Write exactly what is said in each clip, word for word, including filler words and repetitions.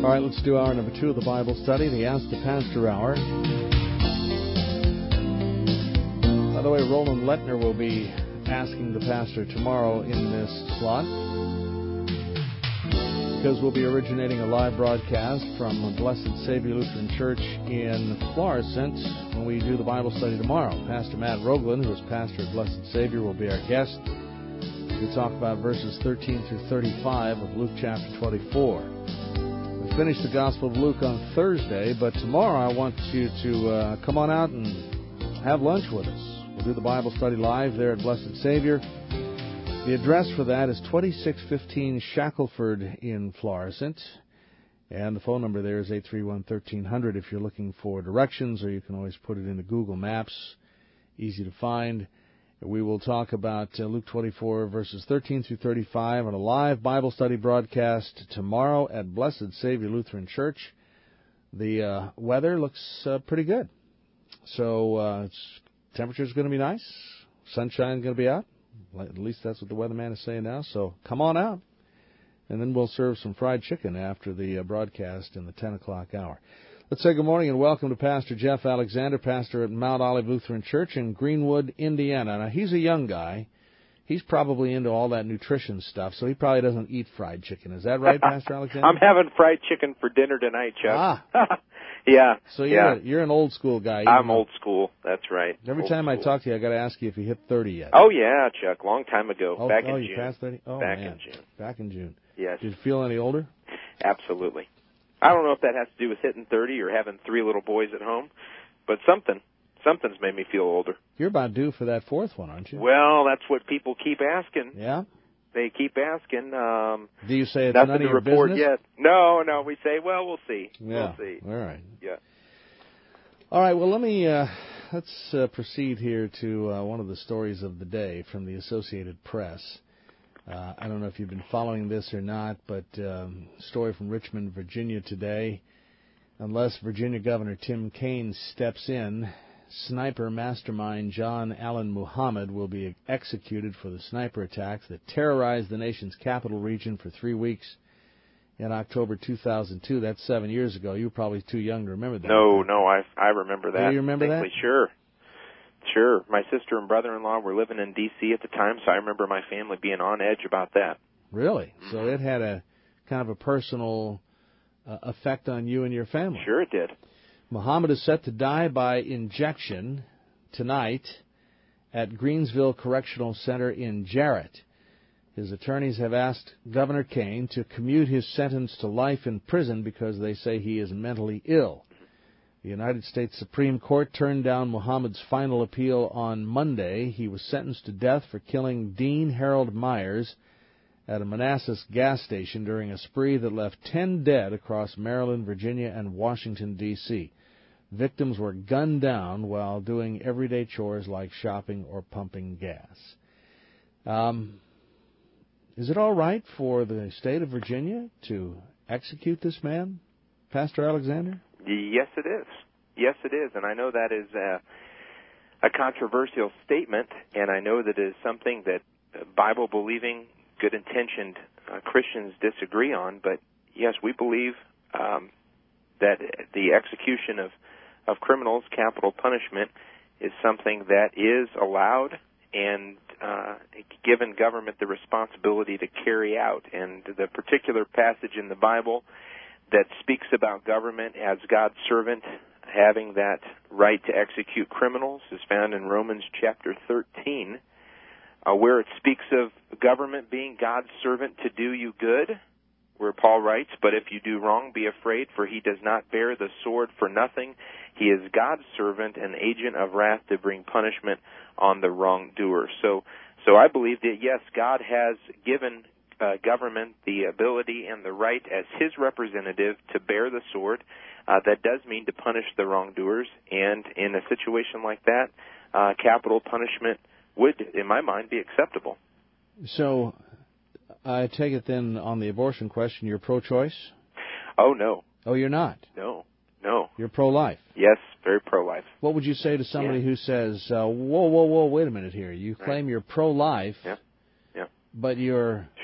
All right, let's do hour number two of the Bible study, the Ask the Pastor Hour. By the way, Roland Lettner will be asking the pastor tomorrow in this slot, because we'll be originating a live broadcast from Blessed Savior Lutheran Church in Florissant when we do the Bible study tomorrow. Pastor Matt Roeglen, who is pastor at Blessed Savior, will be our guest. We'll talk about verses thirteen through thirty-five of Luke chapter twenty-four. We finished the Gospel of Luke on Thursday, but tomorrow I want you to uh, come on out and have lunch with us. We'll do the Bible study live there at Blessed Savior. The address for that is twenty-six fifteen Shackelford in Florissant, and the phone number there is eight three one, one three zero zero if you're looking for directions, or you can always put it into Google Maps. Easy to find. We will talk about uh, Luke twenty-four, verses thirteen through thirty-five on a live Bible study broadcast tomorrow at Blessed Savior Lutheran Church. The uh, weather looks uh, pretty good. So uh, it's, temperature's going to be nice. Sunshine's going to be out. At least that's what the weatherman is saying now. So come on out. And then we'll serve some fried chicken after the uh, broadcast in the ten o'clock hour. Let's say good morning and welcome to Pastor Jeff Alexander, pastor at Mount Olive Lutheran Church in Greenwood, Indiana. Now, he's a young guy. He's probably into all that nutrition stuff, so he probably doesn't eat fried chicken. Is that right, Pastor Alexander? I'm having fried chicken for dinner tonight, Chuck. Ah. yeah. So you're, yeah. A, you're an old school guy. I'm old school. That's right. Every old time school. I talk to you, I got to ask you if you hit thirty yet. Oh, yeah, Chuck. Long time ago. Oh, Back oh, in you June. passed thirty? Oh, Back man. in June. Back in June. Yes. Did you feel any older? Absolutely. I don't know if that has to do with hitting thirty or having three little boys at home, but something. Something's made me feel older. You're about due for that fourth one, aren't you? Well, that's what people keep asking. Yeah? They keep asking. Um, Do you say it's nothing none of to your report business? yet. No, no. We say, well, we'll see. Yeah. We'll see. All right. Yeah. All right, well, let me, uh, let's uh, proceed here to uh, one of the stories of the day from the Associated Press. Uh, I don't know if you've been following this or not, but um, story from Richmond, Virginia today. Unless Virginia Governor Tim Kaine steps in, sniper mastermind John Allen Muhammad will be executed for the sniper attacks that terrorized the nation's capital region for three weeks in October two thousand two. That's seven years ago. You were probably too young to remember that. No, no, I, I remember that. Do you remember that? Sure. Sure. My sister and brother-in-law were living in D C at the time, so I remember my family being on edge about that. Really? So it had a kind of a personal uh, effect on you and your family. Sure it did. Muhammad is set to die by injection tonight at Greensville Correctional Center in Jarrett. His attorneys have asked Governor Kaine to commute his sentence to life in prison because they say he is mentally ill. The United States Supreme Court turned down Muhammad's final appeal on Monday. He was sentenced to death for killing Dean Harold Myers at a Manassas gas station during a spree that left ten dead across Maryland, Virginia, and Washington, D C Victims were gunned down while doing everyday chores like shopping or pumping gas. Um, is it all right for the state of Virginia to execute this man, Pastor Alexander? Yes, it is. Yes, it is. And I know that is a, a controversial statement, and I know that it is something that Bible-believing, good-intentioned uh, Christians disagree on. But, yes, we believe um, that the execution of, of criminals, capital punishment, is something that is allowed and uh, given government the responsibility to carry out. And the particular passage in the Bible that speaks about government as God's servant having that right to execute criminals is found in Romans chapter thirteen, uh, where it speaks of government being God's servant to do you good, where Paul writes, "But if you do wrong, be afraid, for he does not bear the sword for nothing. He is God's servant, an agent of wrath to bring punishment on the wrongdoer." So, so I believe that, yes, God has given Uh, government the ability and the right as his representative to bear the sword. Uh, that does mean to punish the wrongdoers, and in a situation like that, uh, capital punishment would, in my mind, be acceptable. So I take it then on the abortion question, you're pro-choice? Oh, no. Oh, you're not? No, no. You're pro-life? Yes, very pro-life. What would you say to somebody yeah. who says, uh, whoa, whoa, whoa, wait a minute here. You claim right. you're pro-life, yeah. Yeah. but you're sure.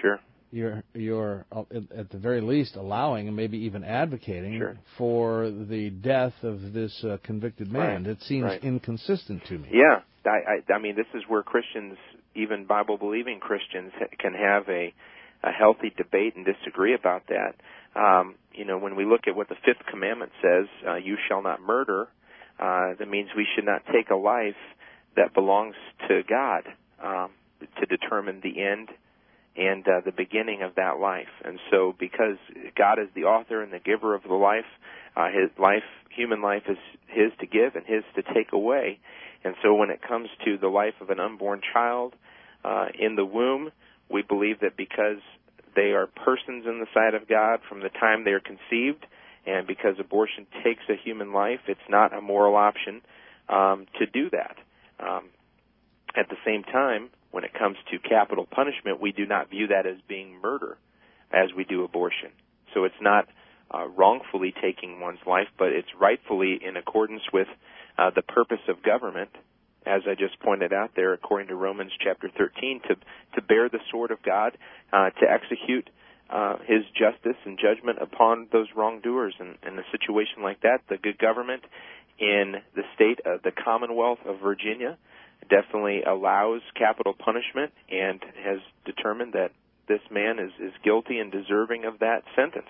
you're you're uh, at the very least allowing and maybe even advocating sure. for the death of this uh, convicted man. Right. It seems right. inconsistent to me. Yeah, I, I, I mean, this is where Christians, even Bible-believing Christians, can have a, a healthy debate and disagree about that. Um, you know, when we look at what the Fifth Commandment says, uh, you shall not murder, uh, that means we should not take a life that belongs to God um, to determine the end and uh, the beginning of that life. And so because God is the author and the giver of the life, uh, his life, human life is his to give and his to take away. And so when it comes to the life of an unborn child uh, in the womb, we believe that because they are persons in the sight of God from the time they are conceived, and because abortion takes a human life, it's not a moral option um, to do that. Um, at the same time, when it comes to capital punishment, we do not view that as being murder as we do abortion. So it's not uh, wrongfully taking one's life, but it's rightfully in accordance with uh, the purpose of government, as I just pointed out there, according to Romans chapter thirteen, to, to bear the sword of God, uh, to execute uh, his justice and judgment upon those wrongdoers. And in a situation like that, the good government in the state of the Commonwealth of Virginia definitely allows capital punishment and has determined that this man is, is guilty and deserving of that sentence.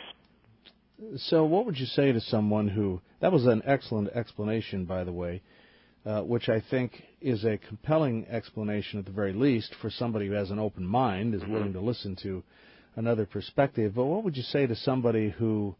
So what would you say to someone who, that was an excellent explanation, by the way, uh, which I think is a compelling explanation at the very least for somebody who has an open mind, is mm-hmm. willing to listen to another perspective. But what would you say to somebody who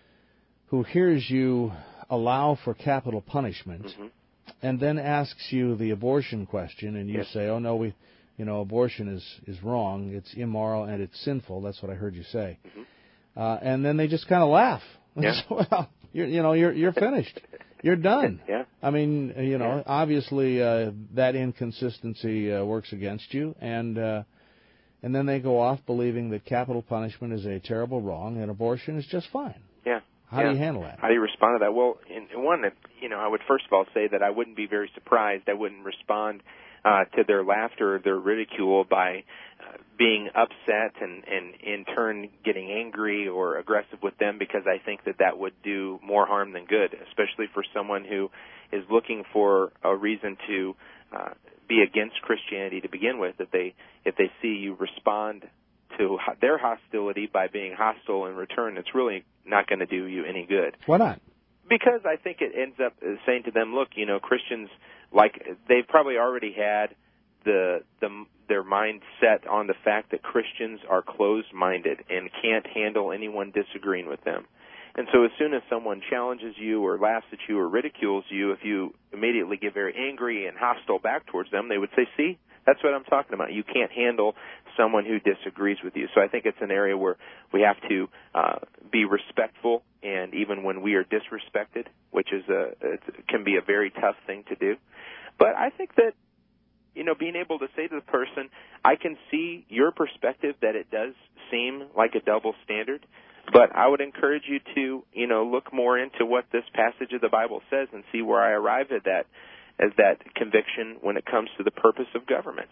who hears you allow for capital punishment mm-hmm. and then asks you the abortion question, and you yes. say, oh, no, we, you know, abortion is, is wrong, it's immoral, and it's sinful. That's what I heard you say. Mm-hmm. Uh, and then they just kind of laugh. Yeah. Well, you're, you know, you're you're finished. You're done. Yeah. I mean, you know, yeah. obviously uh, that inconsistency uh, works against you, and uh, and then they go off believing that capital punishment is a terrible wrong and abortion is just fine. Yeah. How yeah. do you handle that? How do you respond to that? Well, in, in one, you know, I would first of all say that I wouldn't be very surprised. I wouldn't respond uh, to their laughter or their ridicule by uh, being upset and, and in turn getting angry or aggressive with them, because I think that that would do more harm than good, especially for someone who is looking for a reason to uh, be against Christianity to begin with. If they if they see you respond to their hostility by being hostile in return, it's really not going to do you any good. Why not? Because I think it ends up saying to them, look, you know, Christians, like, they've probably already had the the their mind set on the fact that Christians are closed-minded and can't handle anyone disagreeing with them. And so as soon as someone challenges you or laughs at you or ridicules you, if you immediately get very angry and hostile back towards them, they would say, see, that's what I'm talking about. You can't handle someone who disagrees with you. So I think it's an area where we have to uh, be respectful, and even when we are disrespected, which is a it can be a very tough thing to do. But I think that, you know, being able to say to the person, I can see your perspective that it does seem like a double standard, but I would encourage you to, you know, look more into what this passage of the Bible says and see where I arrive at that as that conviction when it comes to the purpose of government.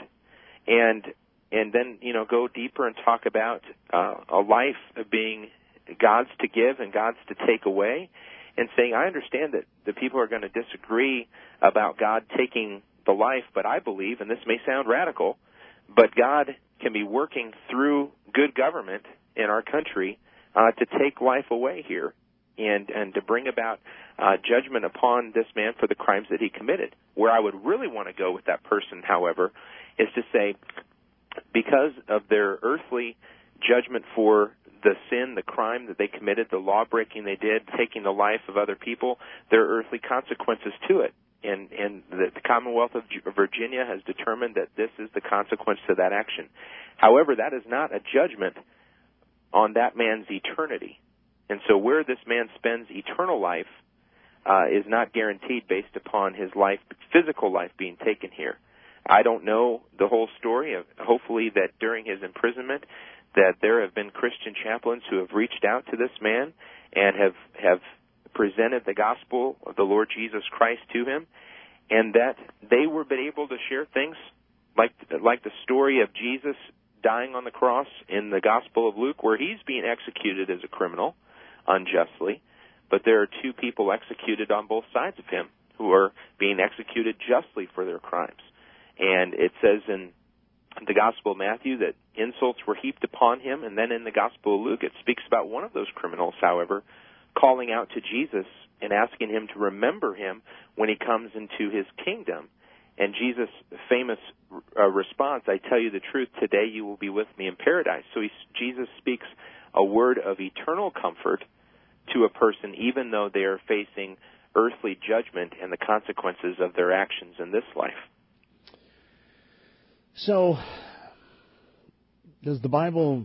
And and then, you know, go deeper and talk about uh, a life of being God's to give and God's to take away, and saying, I understand that the people are going to disagree about God taking the life, but I believe, and this may sound radical, but God can be working through good government in our country uh, to take life away here and, and to bring about uh, judgment upon this man for the crimes that he committed. Where I would really want to go with that person, however, is to say, because of their earthly judgment for the sin, the crime that they committed, the law-breaking they did, taking the life of other people, there are earthly consequences to it. And, and the, the Commonwealth of Virginia has determined that this is the consequence to that action. However, that is not a judgment on that man's eternity. And so where this man spends eternal life uh, is not guaranteed based upon his life, physical life being taken here. I don't know the whole story. Of, hopefully that during his imprisonment that there have been Christian chaplains who have reached out to this man and have, have presented the gospel of the Lord Jesus Christ to him, and that they were been able to share things like like the story of Jesus dying on the cross in the Gospel of Luke, where he's being executed as a criminal unjustly, but there are two people executed on both sides of him who are being executed justly for their crimes. And it says in the Gospel of Matthew that insults were heaped upon him, and then in the Gospel of Luke it speaks about one of those criminals, however, calling out to Jesus and asking him to remember him when he comes into his kingdom. And Jesus' famous uh, response, I tell you the truth, today you will be with me in paradise. So he, Jesus speaks a word of eternal comfort to a person, even though they are facing earthly judgment and the consequences of their actions in this life. So, does the Bible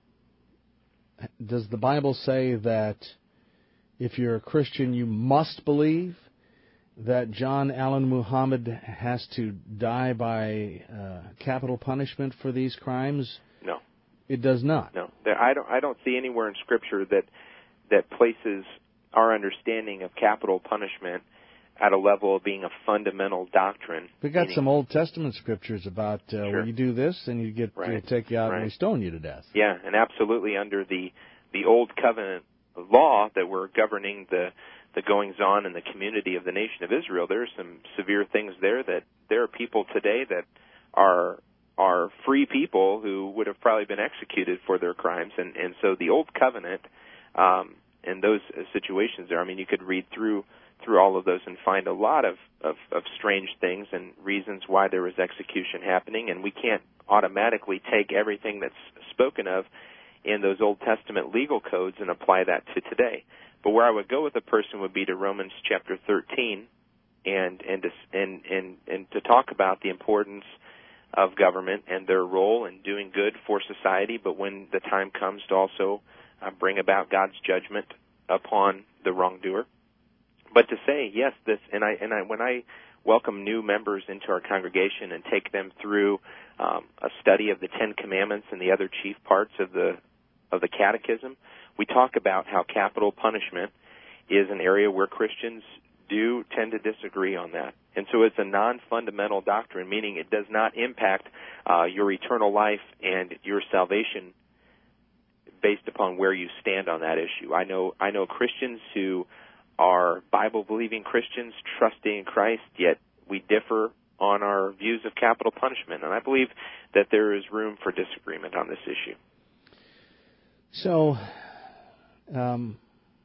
does the Bible say that if you're a Christian, you must believe that John Allen Muhammad has to die by uh, capital punishment for these crimes? No, it does not. No, there, I don't. I don't see anywhere in Scripture that that places our understanding of capital punishment at a level of being a fundamental doctrine. We got some Old Testament scriptures about uh, sure. when you do this, and you get right. you take you out right. and we stone you to death. Yeah, and absolutely under the the Old Covenant law that were governing the the goings-on in the community of the nation of Israel, there are some severe things there that there are people today that are are free people who would have probably been executed for their crimes. And, and so the Old Covenant um, and those situations there, I mean, you could read through through all of those and find a lot of, of, of strange things and reasons why there was execution happening. And we can't automatically take everything that's spoken of in those Old Testament legal codes and apply that to today. But where I would go with a person would be to Romans chapter thirteen, and and to, and and and to talk about the importance of government and their role in doing good for society. But when the time comes to also uh, bring about God's judgment upon the wrongdoer. But to say yes, this and I and I when I welcome new members into our congregation and take them through um, a study of the Ten Commandments and the other chief parts of the of the Catechism, we talk about how capital punishment is an area where Christians do tend to disagree on that. And so it's a non-fundamental doctrine, meaning it does not impact uh, your eternal life and your salvation based upon where you stand on that issue. I know I know Christians who are Bible-believing Christians, trusting in Christ, yet we differ on our views of capital punishment. And I believe that there is room for disagreement on this issue. So, um,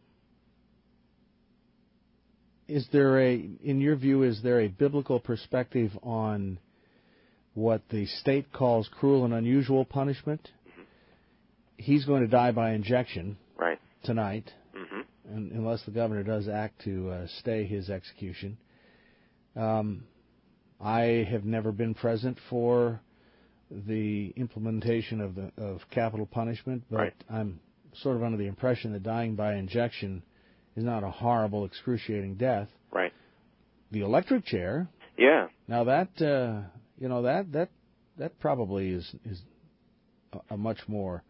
is there a, in your view, is there a biblical perspective on what the state calls cruel and unusual punishment? Mm-hmm. He's going to die by injection right. tonight, mm-hmm. and, unless the governor does act to uh, stay his execution. Um, I have never been present for the implementation of the of capital punishment, but right. I'm sort of under the impression that dying by injection is not a horrible, excruciating death. Right. The electric chair. Yeah. Now that uh, you know that that that probably is is a, a much more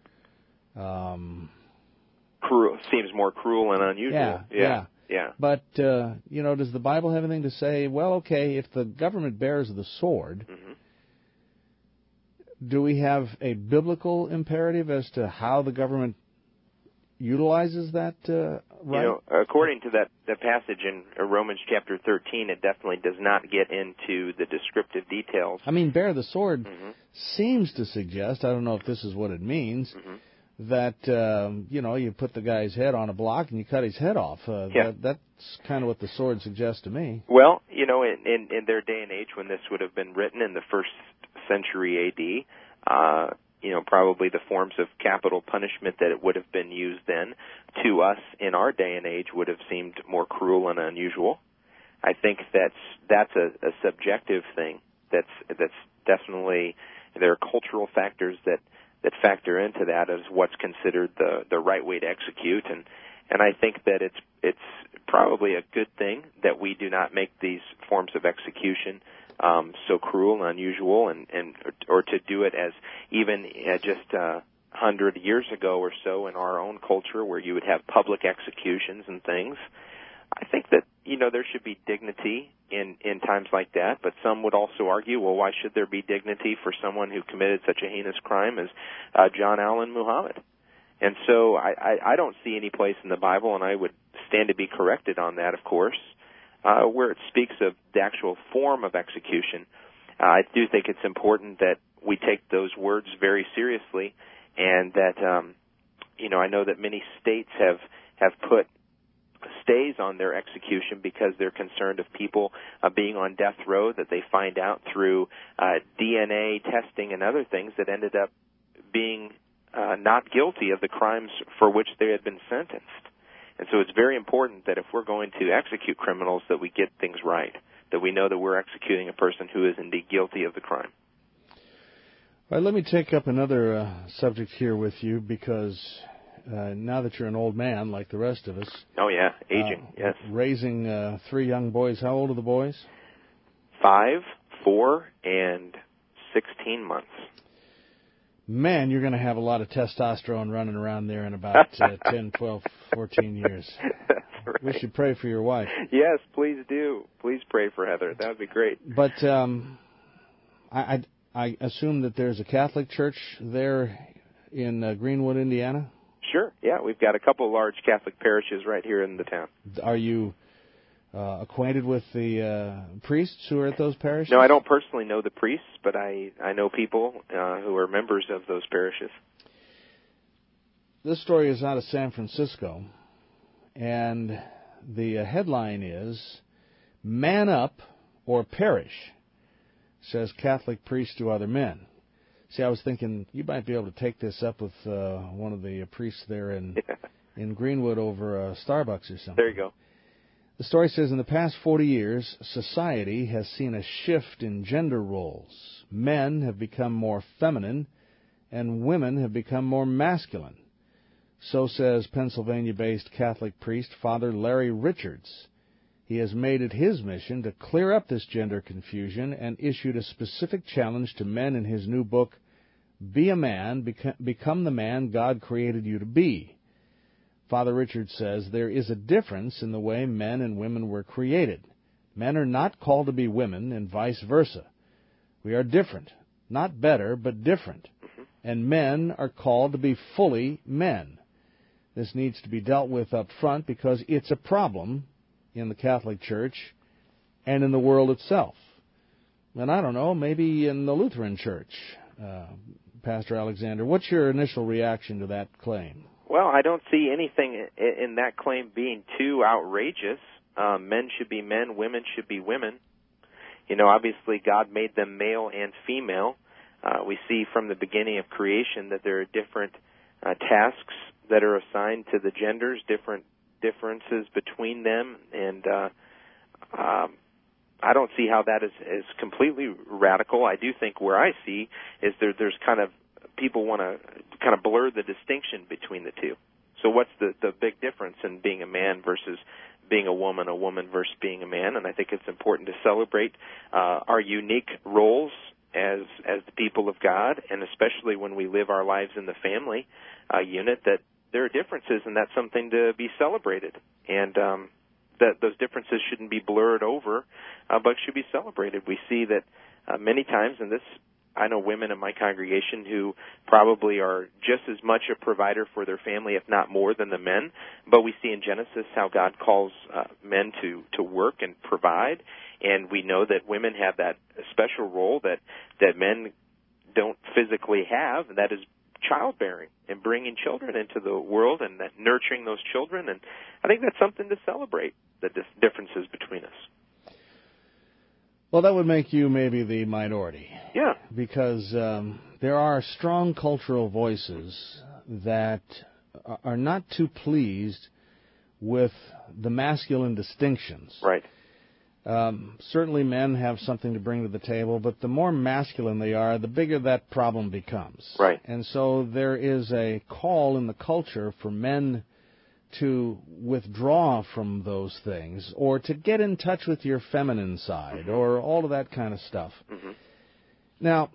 um, cruel. Seems more cruel and unusual. Yeah. Yeah. Yeah. yeah. But uh, you know, does the Bible have anything to say? Well, okay, if the government bears the sword. Mm-hmm. Do we have a biblical imperative as to how the government utilizes that uh, right? You know, according to that, that passage in Romans chapter thirteen, it definitely does not get into the descriptive details. I mean, bear the sword mm-hmm. seems seems to suggest, I don't know if this is what it means, mm-hmm. that, um, you know, you put the guy's head on a block and you cut his head off. Uh, yeah. that, that's kind of what the sword suggests to me. Well, you know, in, in, in their day and age when this would have been written in the first century A D, uh, you know, probably the forms of capital punishment that it would have been used then to us in our day and age would have seemed more cruel and unusual. I think that's that's a, a subjective thing. That's that's definitely, there are cultural factors that, that factor into that as what's considered the, the right way to execute, and and I think that it's it's probably a good thing that we do not make these forms of execution Um, so cruel and unusual, and, and or to do it as even uh, just a uh, hundred years ago or so in our own culture, where you would have public executions and things. I think that you know, there should be dignity in, in times like that, but some would also argue, well, why should there be dignity for someone who committed such a heinous crime as uh, John Allen Muhammad? And so I, I, I don't see any place in the Bible, and I would stand to be corrected on that, of course, uh, where it speaks of the actual form of execution. Uh, I do think it's important that we take those words very seriously, and that, um, you know, I know that many states have, have put stays on their execution because they're concerned of people uh, being on death row that they find out through uh, D N A testing and other things that ended up being uh, not guilty of the crimes for which they had been sentenced. And so it's very important that if we're going to execute criminals, that we get things right, that we know that we're executing a person who is indeed guilty of the crime. All right, let me take up another uh, subject here with you, because uh, now that you're an old man like the rest of us. Oh, yeah, aging, uh, yes. Raising uh, three young boys. How old are the boys? Five, four, and sixteen months. Man, you're going to have a lot of testosterone running around there in about uh, ten, twelve, fourteen years. That's right. We should pray for your wife. Yes, please do. Please pray for Heather. That would be great. But um, I, I, I assume that there's a Catholic church there in uh, Greenwood, Indiana? Sure, yeah. We've got a couple of large Catholic parishes right here in the town. Are you uh, acquainted with the uh, priests who are at those parishes? No, I don't personally know the priests, but I, I know people uh, who are members of those parishes. This story is out of San Francisco, and the uh, headline is, "Man Up or Perish," says Catholic priest to other men. See, I was thinking you might be able to take this up with uh, one of the uh, priests there in Yeah. in Greenwood over uh, Starbucks or something. There you go. The story says, in the past forty years, society has seen a shift in gender roles. Men have become more feminine, and women have become more masculine. So says Pennsylvania-based Catholic priest Father Larry Richards. He has made it his mission to clear up this gender confusion and issued a specific challenge to men in his new book, Be a Man, Become the Man God Created You to Be. Father Richards says there is a difference in the way men and women were created. Men are not called to be women, and vice versa. We are different, not better, but different. And men are called to be fully men. This needs to be dealt with up front because it's a problem in the Catholic Church and in the world itself. And I don't know, maybe in the Lutheran Church, uh, Pastor Alexander. What's your initial reaction to that claim? Well, I don't see anything in that claim being too outrageous. Um, men should be men, women should be women. You know, obviously God made them male and female. Uh, we see from the beginning of creation that there are different uh, tasks that are assigned to the genders, different differences between them, and uh, um, I don't see how that is, is completely radical. I do think where I see is there, there's kind of people want to kind of blur the distinction between the two. So what's the, the big difference in being a man versus being a woman, a woman versus being a man? And I think it's important to celebrate uh, our unique roles as as the people of God, and especially when we live our lives in the family uh, unit, that there are differences, and that's something to be celebrated. And um, that those differences shouldn't be blurred over, uh, but should be celebrated. We see that uh, many times, and this, I know women in my congregation who probably are just as much a provider for their family, if not more, than the men. But we see in Genesis how God calls uh, men to, to work and provide, and we know that women have that special role that, that men don't physically have, and that is childbearing and bringing children into the world and that nurturing those children. And I think that's something to celebrate, the differences between us. Well, that would make you maybe the minority. Yeah. Because um, there are strong cultural voices that are not too pleased with the masculine distinctions. Right. Um, certainly men have something to bring to the table, but the more masculine they are, the bigger that problem becomes. Right. And so there is a call in the culture for men to withdraw from those things, or to get in touch with your feminine side, mm-hmm. or all of that kind of stuff. Mm-hmm. Now,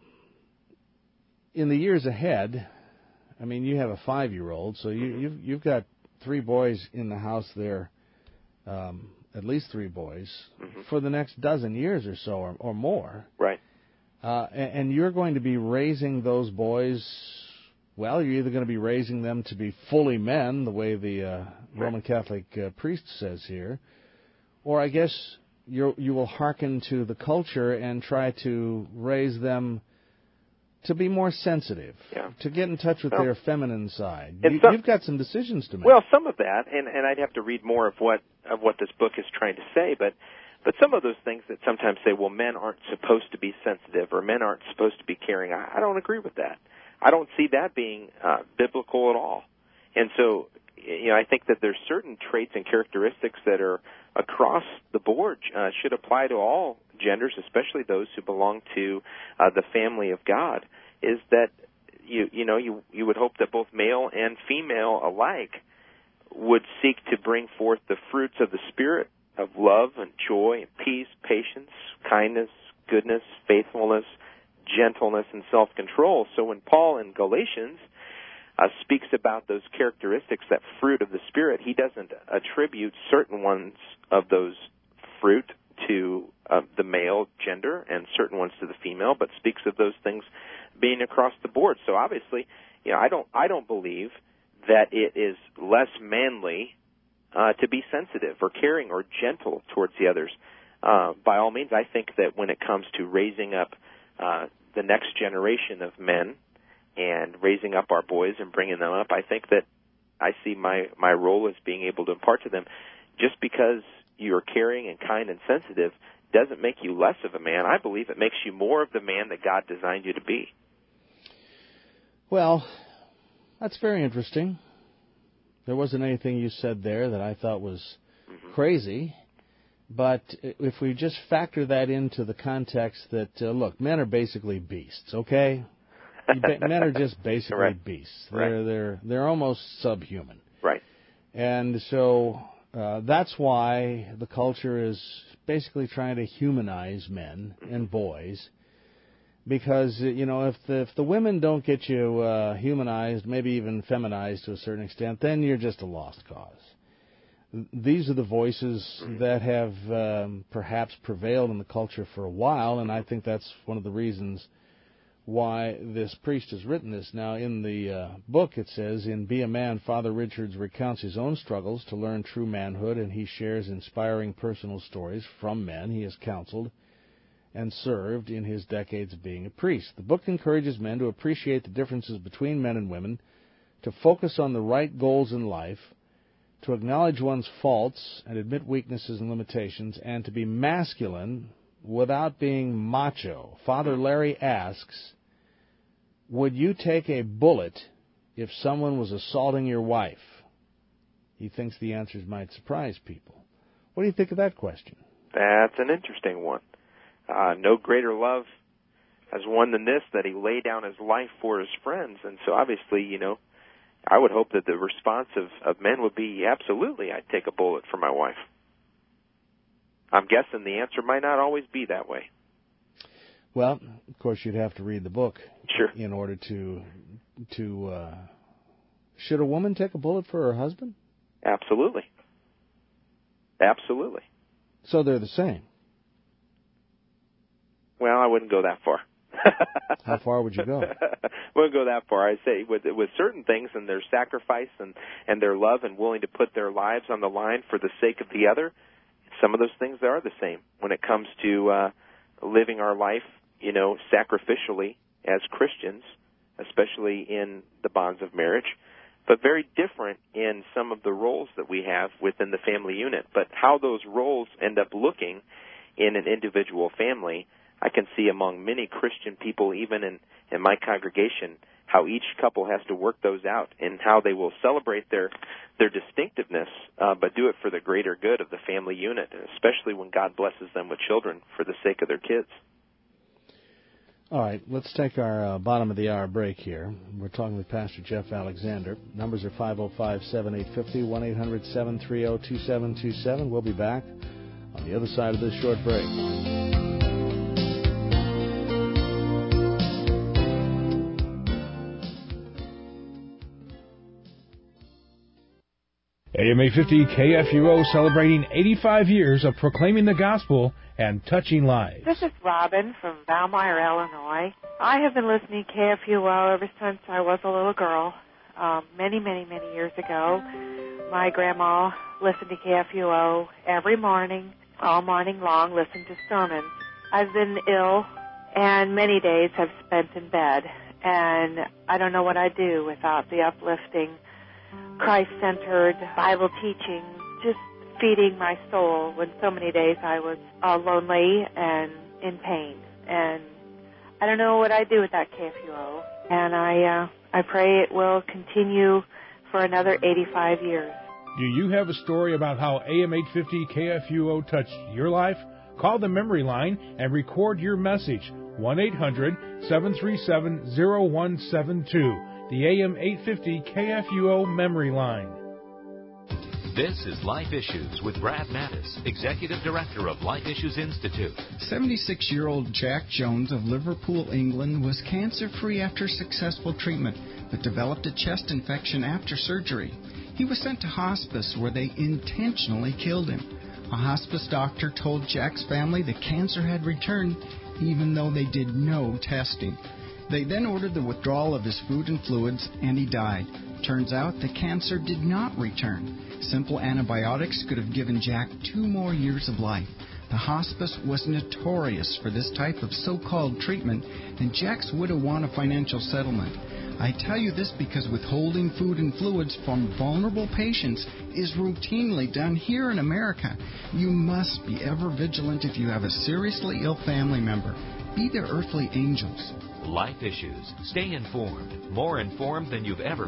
in the years ahead, I mean, you have a five-year-old, so you, you've, you've got three boys in the house there um, at least three boys mm-hmm. for the next dozen years or so or, or more. Right. Uh, and, and you're going to be raising those boys, well, you're either going to be raising them to be fully men, the way the uh, right. Roman Catholic uh, priest says here, or I guess you you will hearken to the culture and try to raise them to be more sensitive, yeah. to get in touch with well, their feminine side. You, some, you've got some decisions to make. Well, some of that, and, and I'd have to read more of what of what this book is trying to say, but but some of those things that sometimes say, well, men aren't supposed to be sensitive or men aren't supposed to be caring, I, I don't agree with that. I don't see that being uh, biblical at all. And so, you know, I think that there's certain traits and characteristics that are across the board uh, should apply to all genders, especially those who belong to uh, the family of God, is that you you know you you would hope that both male and female alike would seek to bring forth the fruits of the Spirit of love and joy and peace, patience, kindness, goodness, faithfulness, gentleness, and self-control. So when Paul in Galatians uh, speaks about those characteristics, that fruit of the Spirit, he doesn't attribute certain ones of those fruit to uh, the male gender and certain ones to the female, but speaks of those things being across the board. So obviously, you know, I don't I don't believe that it is less manly uh, to be sensitive or caring or gentle towards the others. Uh, by all means, I think that when it comes to raising up uh, the next generation of men and raising up our boys and bringing them up, I think that I see my, my role as being able to impart to them. Just because you're caring and kind and sensitive doesn't make you less of a man. I believe it makes you more of the man that God designed you to be. Well, that's very interesting. There wasn't anything you said there that I thought was mm-hmm. crazy. But if we just factor that into the context that, uh, look, men are basically beasts, okay? Men are just basically right. beasts. Right. They're they're they're almost subhuman. Right. And so uh, that's why the culture is basically trying to humanize men mm-hmm. and boys. Because, you know, if the, if the women don't get you uh, humanized, maybe even feminized to a certain extent, then you're just a lost cause. These are the voices that have um, perhaps prevailed in the culture for a while, and I think that's one of the reasons why this priest has written this. Now, in the uh, book it says, in Be a Man, Father Richards recounts his own struggles to learn true manhood, and he shares inspiring personal stories from men he has counseled and served in his decades of being a priest. The book encourages men to appreciate the differences between men and women, to focus on the right goals in life, to acknowledge one's faults and admit weaknesses and limitations, and to be masculine without being macho. Father Larry asks, would you take a bullet if someone was assaulting your wife? He thinks the answers might surprise people. What do you think of that question? That's an interesting one. Uh, no greater love has one than this, that he lay down his life for his friends. And so obviously, you know, I would hope that the response of, of men would be, absolutely, I'd take a bullet for my wife. I'm guessing the answer might not always be that way. Well, of course, you'd have to read the book sure. in order to, to uh, should a woman take a bullet for her husband? Absolutely. Absolutely. So they're the same. Well, I wouldn't go that far. How far would you go? Wouldn't go that far. I say with with certain things and their sacrifice and, and their love and willing to put their lives on the line for the sake of the other, some of those things are the same when it comes to uh, living our life, you know, sacrificially as Christians, especially in the bonds of marriage, but very different in some of the roles that we have within the family unit. But how those roles end up looking in an individual family, I can see among many Christian people, even in, in my congregation, how each couple has to work those out and how they will celebrate their their distinctiveness, uh, but do it for the greater good of the family unit, especially when God blesses them with children for the sake of their kids. All right, let's take our uh, bottom of the hour break here. We're talking with Pastor Jeff Alexander. Numbers are five oh five, seven eight five oh, one eight hundred, seven three oh, two seven two seven. We'll be back on the other side of this short break. A M eight fifty K F U O celebrating eighty-five years of proclaiming the gospel and touching lives. This is Robin from Valmeyer, Illinois. I have been listening to K F U O ever since I was a little girl. Um, many, many, many years ago, my grandma listened to K F U O every morning, all morning long, listened to sermons. I've been ill, and many days have spent in bed, and I don't know what I'd do without the uplifting, Christ-centered Bible teaching, just feeding my soul when so many days I was uh, lonely and in pain. And I don't know what I'd do without K F U O. And I uh, I pray it will continue for another eighty-five years. Do you have a story about how A M eight fifty K F U O touched your life? Call the memory line and record your message. one eight hundred seven three seven zero one seven two. The A M eight fifty K F U O memory line. This is Life Issues with Brad Mattis, Executive Director of Life Issues Institute. seventy-six-year-old Jack Jones of Liverpool, England, was cancer-free after successful treatment, but developed a chest infection after surgery. He was sent to hospice, where they intentionally killed him. A hospice doctor told Jack's family the cancer had returned, even though they did no testing. They then ordered the withdrawal of his food and fluids, and he died. Turns out the cancer did not return. Simple antibiotics could have given Jack two more years of life. The hospice was notorious for this type of so-called treatment, and Jack's widow won a financial settlement. I tell you this because withholding food and fluids from vulnerable patients is routinely done here in America. You must be ever vigilant if you have a seriously ill family member. Be their earthly angels. Life Issues. Stay informed. More informed than you've ever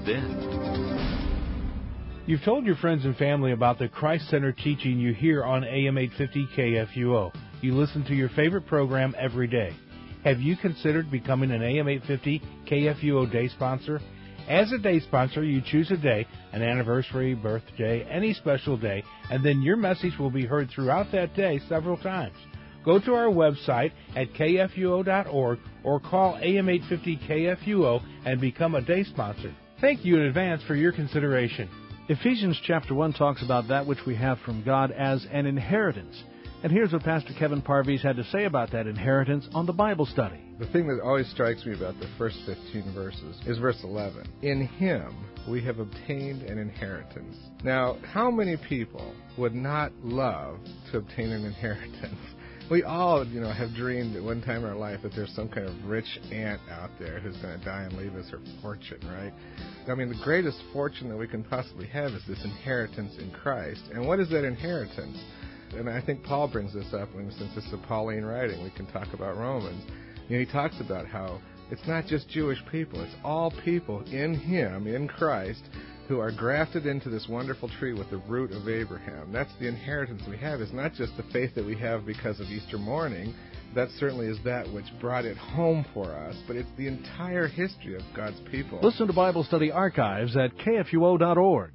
been. You've told your friends and family about the Christ-centered teaching you hear on A M eight fifty K F U O. You listen to your favorite program every day. Have you considered becoming an A M eight fifty K F U O day sponsor? As a day sponsor, you choose a day, an anniversary, birthday, any special day, and then your message will be heard throughout that day several times. Go to our website at K F U O dot org or call A M eight fifty K F U O and become a day sponsor. Thank you in advance for your consideration. Ephesians chapter one talks about that which we have from God as an inheritance. And here's what Pastor Kevin Parviz had to say about that inheritance on the Bible study. The thing that always strikes me about the first fifteen verses is verse eleven. In Him we have obtained an inheritance. Now, how many people would not love to obtain an inheritance? We all, you know, have dreamed at one time in our life that there's some kind of rich aunt out there who's going to die and leave us her fortune, right? I mean, the greatest fortune that we can possibly have is this inheritance in Christ. And what is that inheritance? And I think Paul brings this up, and since this is a Pauline writing, we can talk about Romans. You know, he talks about how it's not just Jewish people, it's all people in Him, in Christ, who are grafted into this wonderful tree with the root of Abraham. That's the inheritance we have. It's not just the faith that we have because of Easter morning. That certainly is that which brought it home for us, but it's the entire history of God's people. Listen to Bible Study Archives at K F U O dot org.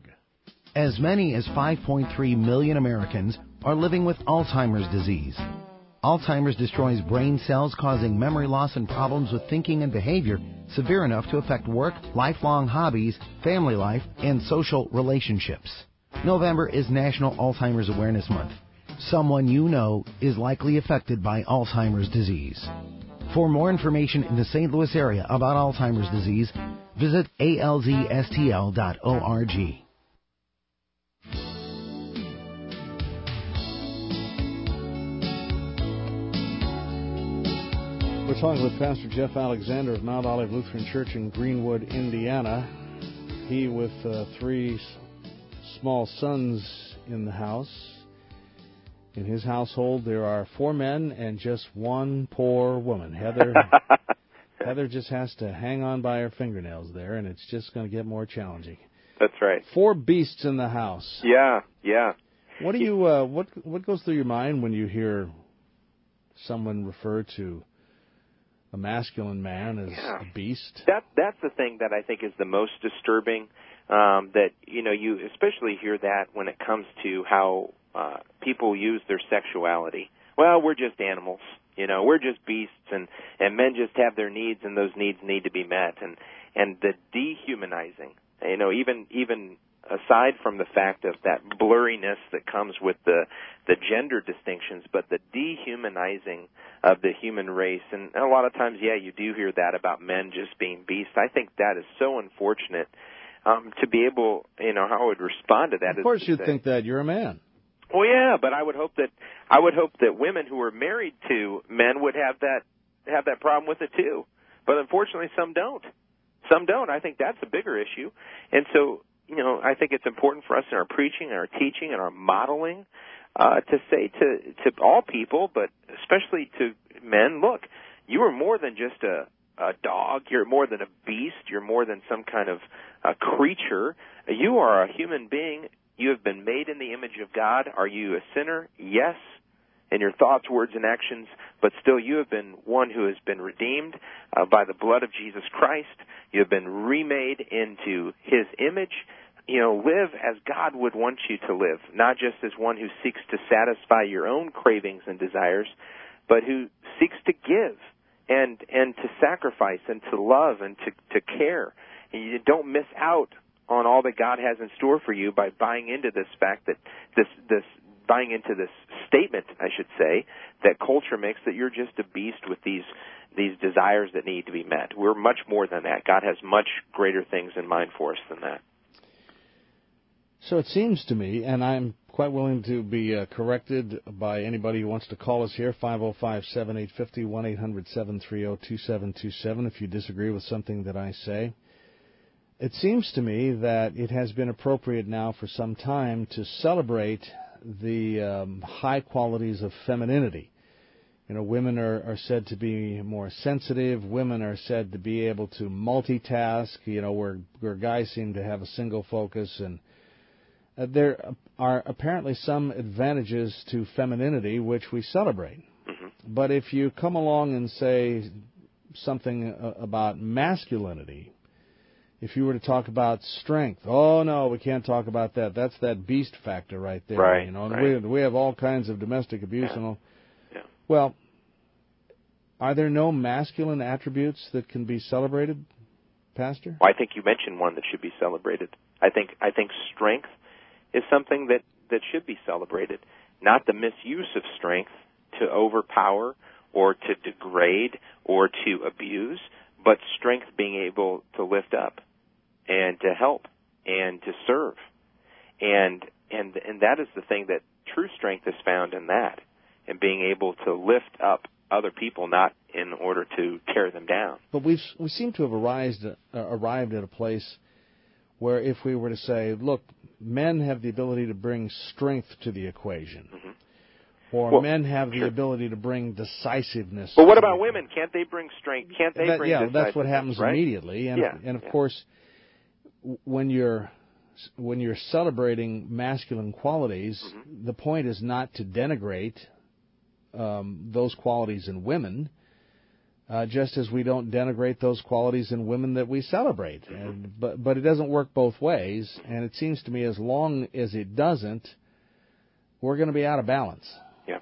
As many as five point three million Americans are living with Alzheimer's disease. Alzheimer's destroys brain cells, causing memory loss and problems with thinking and behavior severe enough to affect work, lifelong hobbies, family life, and social relationships. November is National Alzheimer's Awareness Month. Someone you know is likely affected by Alzheimer's disease. For more information in the Saint Louis area about Alzheimer's disease, visit A L Z S T L dot org. We're talking with Pastor Jeff Alexander of Mount Olive Lutheran Church in Greenwood, Indiana. He with uh, three s- small sons in the house. In his household, there are four men and just one poor woman. Heather Heather just has to hang on by her fingernails there, and it's just going to get more challenging. That's right. Four beasts in the house. Yeah, yeah. What do you uh, what what goes through your mind when you hear someone refer to a masculine man as yeah. a beast? That that's the thing that I think is the most disturbing. Um, that you know, you especially hear that when it comes to how uh, people use their sexuality. Well, we're just animals, you know, we're just beasts, and, and men just have their needs, and those needs need to be met. And and the dehumanizing, you know, even even aside from the fact of that blurriness that comes with the the gender distinctions, but the dehumanizing of the human race. And a lot of times, yeah, you do hear that about men just being beasts. I think that is so unfortunate. Um, to be able, you know, how I would respond to that. Of course, is you'd that, think that you're a man. Well, yeah, but I would hope that I would hope that women who are married to men would have that have that problem with it too. But unfortunately, some don't. Some don't. I think that's a bigger issue. And so, you know, I think it's important for us in our preaching and our teaching and our modeling uh, to say to to all people, but especially to men, look, you are more than just a a dog. You're more than a beast. You're more than some kind of uh, creature. You are a human being. You have been made in the image of God. Are you a sinner? Yes. In your thoughts, words, and actions, but still you have been one who has been redeemed uh, by the blood of Jesus Christ. You have been remade into His image. You know, live as God would want you to live, not just as one who seeks to satisfy your own cravings and desires, but who seeks to give and and to sacrifice and to love and to, to care. And you don't miss out on all that God has in store for you by buying into this fact that this this buying into this statement, I should say, that culture makes that you're just a beast with these these desires that need to be met. We're much more than that. God has much greater things in mind for us than that. So it seems to me, and I'm quite willing to be uh, corrected by anybody who wants to call us here, five oh five, seven eight five oh, one eight hundred, seven three oh, two seven two seven, if you disagree with something that I say. It seems to me that it has been appropriate now for some time to celebrate the um, high qualities of femininity. You know, women are, are said to be more sensitive. Women are said to be able to multitask, you know, where, where guys seem to have a single focus. And uh, there are apparently some advantages to femininity, which we celebrate. Mm-hmm. But if you come along and say something uh, about masculinity, if you were to talk about strength, oh no, we can't talk about that. That's that beast factor right there. Right. You know, and right. we we have all kinds of domestic abuse yeah. and all. Yeah. Well, are there no masculine attributes that can be celebrated, Pastor? Well, I think you mentioned one that should be celebrated. I think I think strength is something that, that should be celebrated, not the misuse of strength to overpower or to degrade or to abuse, but strength being able to lift up and to help and to serve. And and and that is the thing, that true strength is found in that, and being able to lift up other people, not in order to tear them down. But we we seem to have arrived, uh, arrived at a place where if we were to say, look, men have the ability to bring strength to the equation, mm-hmm. or well, men have the sure. ability to bring decisiveness. But what about women? Can't they bring strength? Can't they that, bring yeah, decisiveness? That's what happens right? immediately. And, yeah, and of yeah. course, when you're when you're celebrating masculine qualities, mm-hmm. the point is not to denigrate um, those qualities in women, uh, just as we don't denigrate those qualities in women that we celebrate. Mm-hmm. And, but but it doesn't work both ways, and it seems to me as long as it doesn't, we're going to be out of balance. Yeah,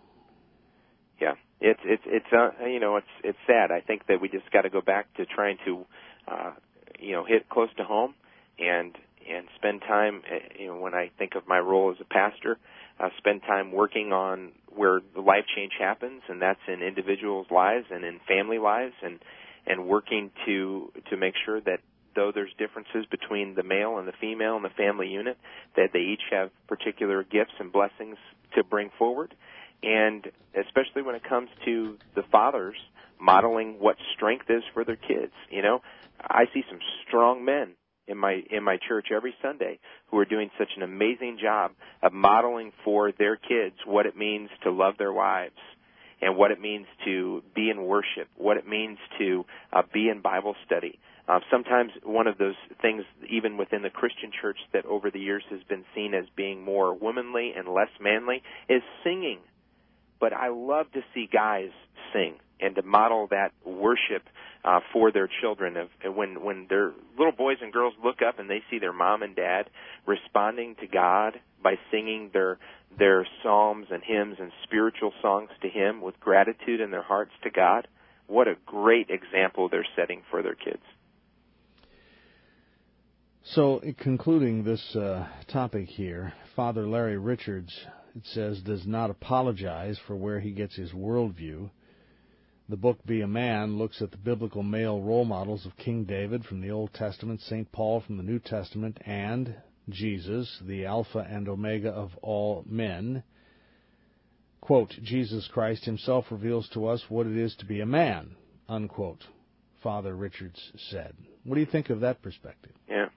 yeah. It's it's it's uh, you know it's it's sad. I think that we just got to go back to trying to uh, you know hit close to home and and spend time. You know, when I think of my role as a pastor, uh, spend time working on where the life change happens, and that's in individuals' lives and in family lives, and and working to to make sure that though there's differences between the male and the female in the family unit, that they each have particular gifts and blessings to bring forward. And especially when it comes to the fathers modeling what strength is for their kids. You know, I see some strong men in my in my church every Sunday who are doing such an amazing job of modeling for their kids what it means to love their wives, and what it means to be in worship, what it means to uh, be in Bible study. Uh, sometimes one of those things, even within the Christian church, that over the years has been seen as being more womanly and less manly, is singing. But I love to see guys sing and to model that worship uh, for their children. Of when when their little boys and girls look up and they see their mom and dad responding to God by singing their their psalms and hymns and spiritual songs to Him with gratitude in their hearts to God, what a great example they're setting for their kids. So, in concluding this uh, topic here, Father Larry Richards, it says, does not apologize for where he gets his worldview. The book Be a Man looks at the biblical male role models of King David from the Old Testament, Saint Paul from the New Testament, and Jesus, the Alpha and Omega of all men. Quote, Jesus Christ himself reveals to us what it is to be a man, unquote, Father Richards said. What do you think of that perspective? Yeah.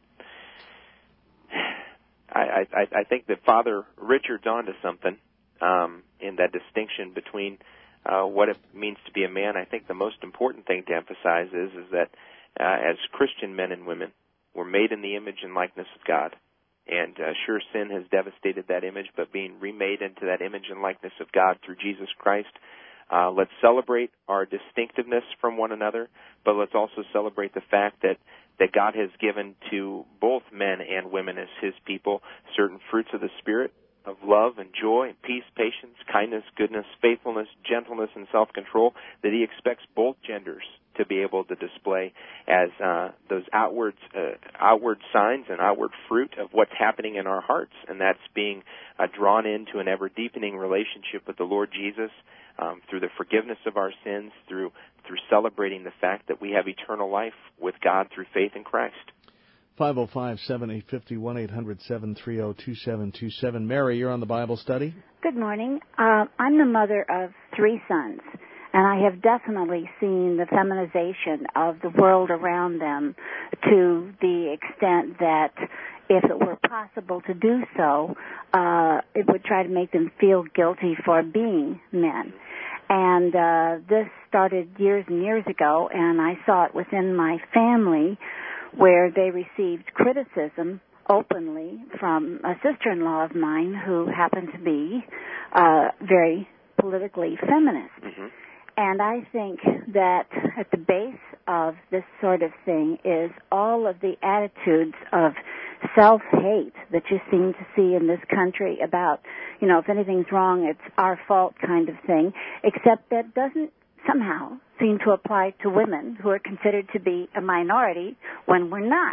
I, I, I think that Father Richard's onto something um, in that distinction between uh, what it means to be a man. I think the most important thing to emphasize is, is that uh, as Christian men and women, we're made in the image and likeness of God. And uh, sure, sin has devastated that image, but being remade into that image and likeness of God through Jesus Christ, uh, let's celebrate our distinctiveness from one another, but let's also celebrate the fact that, that God has given to both men and women as His people certain fruits of the Spirit, of love and joy, and peace, patience, kindness, goodness, faithfulness, gentleness, and self-control that He expects both genders to be able to display as uh, those outward uh, outward signs and outward fruit of what's happening in our hearts, and that's being uh, drawn into an ever-deepening relationship with the Lord Jesus um, through the forgiveness of our sins, through through celebrating the fact that we have eternal life with God through faith in Christ. five oh five, seven eight five oh, one eight hundred, seven three oh, two seven two seven. Mary, you're on the Bible study. Good morning. Uh, I'm the mother of three sons, and I have definitely seen the feminization of the world around them to the extent that if it were possible to do so, uh, it would try to make them feel guilty for being men. And uh, this started years and years ago, and I saw it within my family where they received criticism openly from a sister-in-law of mine who happened to be uh, very politically feminist. Mm-hmm. And I think that at the base of this sort of thing is all of the attitudes of self-hate that you seem to see in this country about, you know, if anything's wrong, it's our fault kind of thing, except that doesn't somehow seem to apply to women who are considered to be a minority when we're not.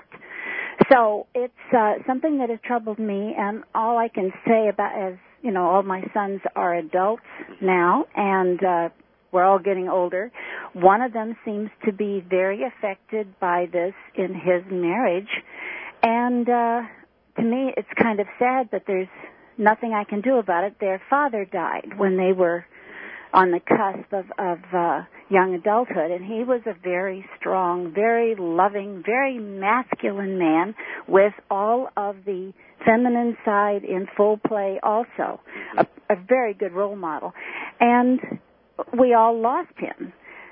So it's uh, something that has troubled me, and all I can say about, as you know, all my sons are adults now, and uh, we're all getting older. One of them seems to be very affected by this in his marriage, and uh, to me it's kind of sad, but there's nothing I can do about it. Their father died when they were on the cusp of, of uh, young adulthood, and he was a very strong, very loving, very masculine man with all of the feminine side in full play also, a, a very good role model. And we all lost him.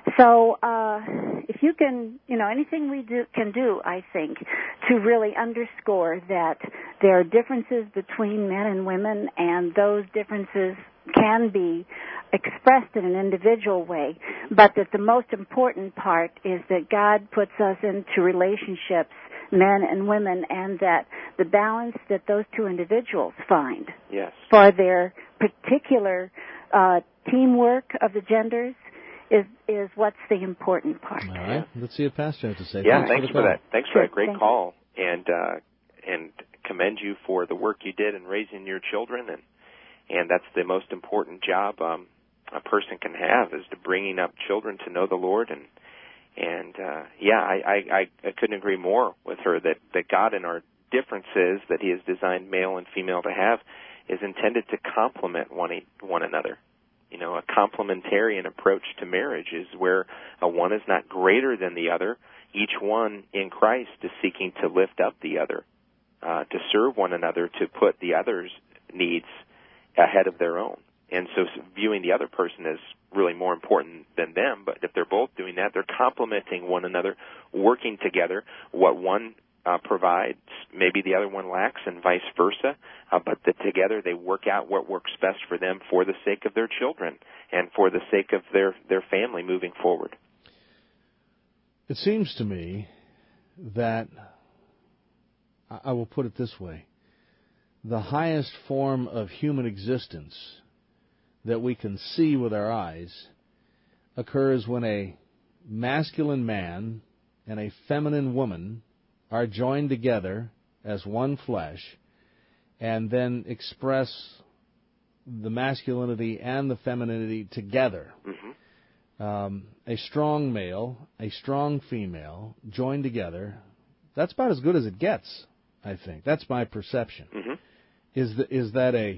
So uh, if you can, you know, anything we do can do, I think, to really underscore that there are differences between men and women, and those differences can be expressed in an individual way, but that the most important part is that God puts us into relationships, men and women, and that the balance that those two individuals find yes. for their particular uh, teamwork of the genders is is what's the important part. All right. Let's see what Pastor has to say. Yeah, thanks, thanks for, for that. Thanks for that great Thank call, and uh, and commend you for the work you did in raising your children, and and that's the most important job um, a person can have, is to bringing up children to know the Lord. And and uh, yeah, I, I I couldn't agree more with her that that God in our differences that He has designed male and female to have is intended to complement one one another. You know, a complementarian approach to marriage is where a one is not greater than the other. Each one in Christ is seeking to lift up the other, uh, to serve one another, to put the other's needs ahead of their own. And so viewing the other person as really more important than them, but if they're both doing that, they're complementing one another, working together. What one uh, provides, maybe the other one lacks, and vice versa, uh, but that together they work out what works best for them for the sake of their children and for the sake of their, their family moving forward. It seems to me that, I will put it this way, the highest form of human existence that we can see with our eyes occurs when a masculine man and a feminine woman are joined together as one flesh, and then express the masculinity and the femininity together. Mm-hmm. Um, a strong male, a strong female, joined together. That's about as good as it gets, I think. That's my perception. Mm-hmm. Is the, is that a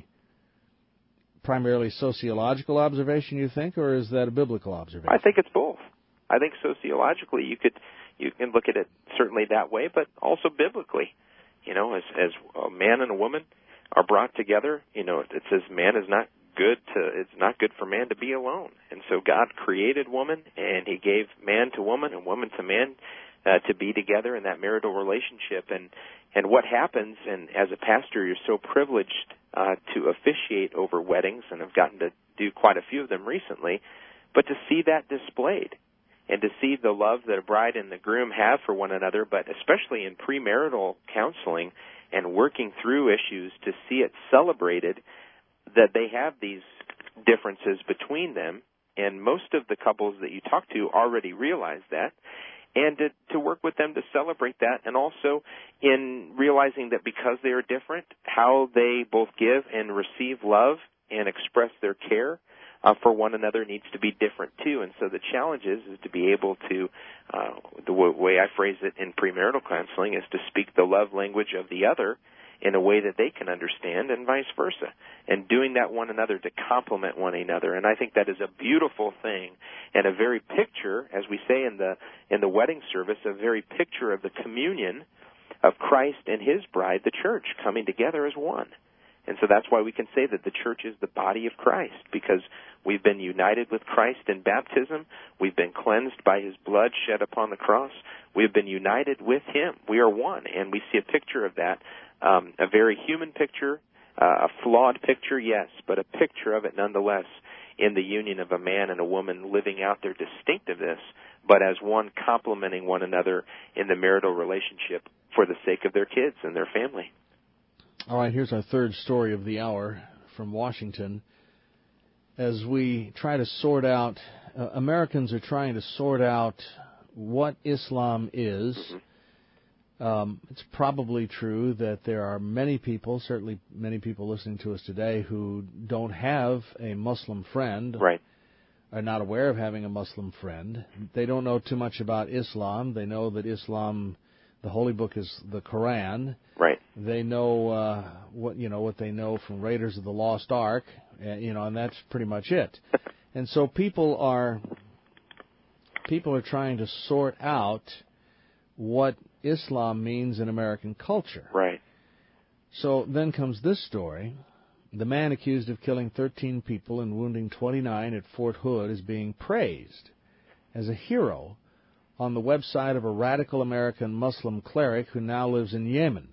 primarily sociological observation, you think, or is that a biblical observation? I think it's both. I think sociologically you could you can look at it certainly that way, but also biblically. You know, as as a man and a woman are brought together, you know, it says man is not good to it's not good for man to be alone. And so God created woman, and He gave man to woman and woman to man uh, to be together in that marital relationship. And and what happens, and as a pastor, you're so privileged uh, to officiate over weddings, and I've gotten to do quite a few of them recently, but to see that displayed and to see the love that a bride and the groom have for one another, but especially in premarital counseling and working through issues, to see it celebrated that they have these differences between them, and most of the couples that you talk to already realize that, and to, to work with them to celebrate that, and also in realizing that because they are different, how they both give and receive love and express their care uh, for one another needs to be different too. And so the challenge is, is to be able to, uh, the w- way I phrase it in premarital counseling is to speak the love language of the other in a way that they can understand, and vice versa, and doing that one another to complement one another. And I think that is a beautiful thing, and a very picture, as we say in the in the wedding service, a very picture of the communion of Christ and His bride, the church, coming together as one. And so that's why we can say that the church is the body of Christ, because we've been united with Christ in baptism. We've been cleansed by His blood shed upon the cross. We've been united with Him. We are one, and we see a picture of that. Um, a very human picture, uh, a flawed picture, yes, but a picture of it nonetheless in the union of a man and a woman living out their distinctiveness, but as one complementing one another in the marital relationship for the sake of their kids and their family. All right, here's our third story of the hour from Washington. As we try to sort out, uh, Americans are trying to sort out what Islam is. Mm-hmm. Um, it's probably true that there are many people, certainly many people listening to us today, who don't have a Muslim friend, right, are not aware of having a Muslim friend. They don't know too much about Islam. They know that Islam, the holy book, is the Quran. Right. They know uh, what you know what they know from Raiders of the Lost Ark, uh, you know, and that's pretty much it. And so people are people are trying to sort out what Islam means in American culture. Right. So then comes this story. The man accused of killing thirteen people and wounding twenty-nine at Fort Hood is being praised as a hero on the website of a radical American Muslim cleric who now lives in Yemen.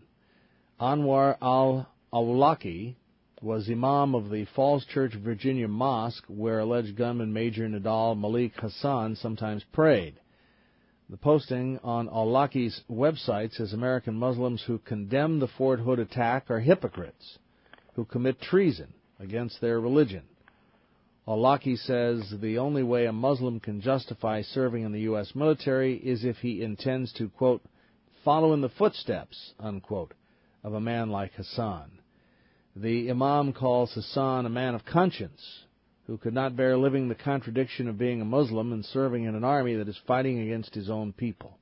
Anwar al-Awlaki was imam of the Falls Church, Virginia Mosque, where alleged gunman Major Nidal Malik Hassan sometimes prayed. The posting on al-Awlaki's website says American Muslims who condemn the Fort Hood attack are hypocrites who commit treason against their religion. Al-Awlaki says the only way a Muslim can justify serving in the U S military is if he intends to, quote, follow in the footsteps, unquote, of a man like Hassan. The imam calls Hassan a man of conscience who could not bear living the contradiction of being a Muslim and serving in an army that is fighting against his own people.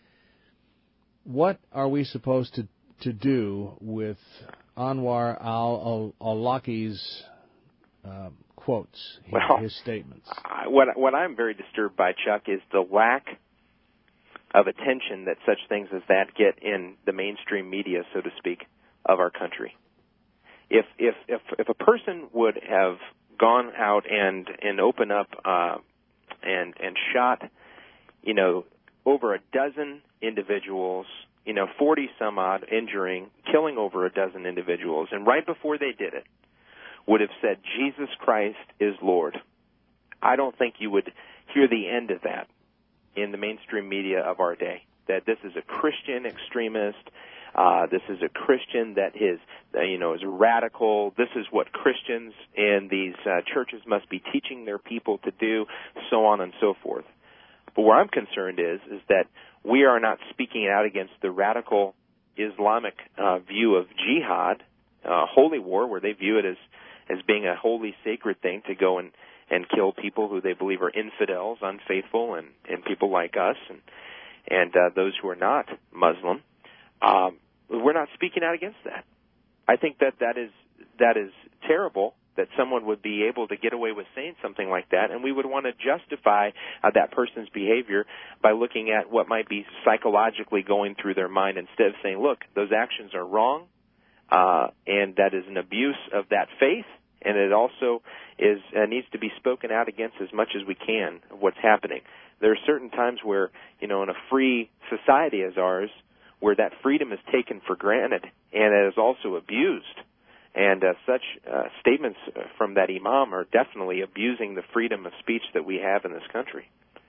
What are we supposed to, to do with Anwar al-Awlaki's uh, quotes, his, well, his statements? I, what, what I'm very disturbed by, Chuck, is the lack of attention that such things as that get in the mainstream media, so to speak, of our country. If if if, if a person would have gone out and and open up uh, and and shot, you know, over a dozen individuals, you know, forty some odd, injuring, killing over a dozen individuals, and right before they did it, would have said, Jesus Christ is Lord, I don't think you would hear the end of that in the mainstream media of our day, that this is a Christian extremist, uh, this is a Christian that is, uh, you know, is radical, this is what Christians in these uh, churches must be teaching their people to do, so on and so forth. But where I'm concerned is, is that we are not speaking out against the radical Islamic uh, view of jihad, uh, holy war, where they view it as, as being a holy, sacred thing to go and, and kill people who they believe are infidels, unfaithful, and, and people like us, and, and uh, those who are not Muslim. Um, we're not speaking out against that. I think that that is that is terrible, that someone would be able to get away with saying something like that, and we would want to justify uh, that person's behavior by looking at what might be psychologically going through their mind instead of saying, look, those actions are wrong, uh, and that is an abuse of that faith, and it also is uh, needs to be spoken out against as much as we can of what's happening. There are certain times where, you know, in a free society as ours, where that freedom is taken for granted and it is also abused. And uh, such uh, statements from that imam are definitely abusing the freedom of speech that we have in this country.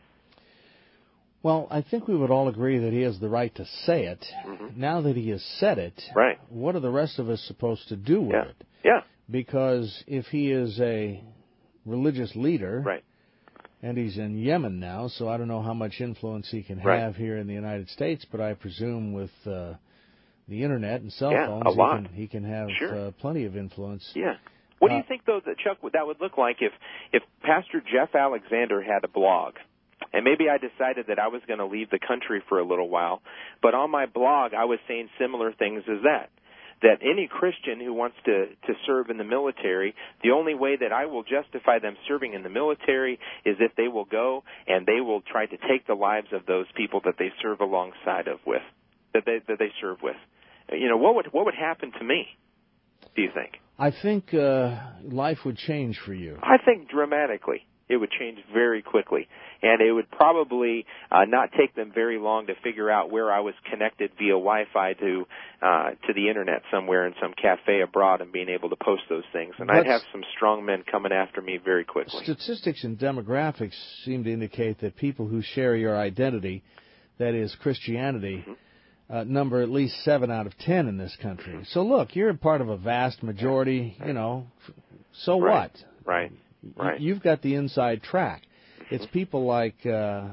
Well, I think we would all agree that he has the right to say it. Mm-hmm. Now that he has said it, right. what are the rest of us supposed to do with yeah. it? Yeah. Because if he is a religious leader, right. and he's in Yemen now, so I don't know how much influence he can right. have here in the United States, but I presume with uh, the Internet and cell yeah, phones, a he lot. can he can have sure. uh, plenty of influence. Yeah. What uh, do you think, though, that Chuck, that would look like if, if Pastor Jeff Alexander had a blog? And maybe I decided that I was going to leave the country for a little while, but on my blog I was saying similar things as that. That any Christian who wants to, to serve in the military, the only way that I will justify them serving in the military is if they will go and they will try to take the lives of those people that they serve alongside of with, that they that they serve with. You know, what would what would happen to me, do you think? I think uh, life would change for you. I think dramatically. It would change very quickly. And it would probably uh, not take them very long to figure out where I was connected via Wi-Fi to uh, to the Internet somewhere in some cafe abroad and being able to post those things. And but I'd have some strong men coming after me very quickly. Statistics and demographics seem to indicate that people who share your identity, that is Christianity, mm-hmm. uh, number at least seven out of ten in this country. Mm-hmm. So look, you're a part of a vast majority, you know, so right. what? Right. Right. You've got the inside track. It's people like uh,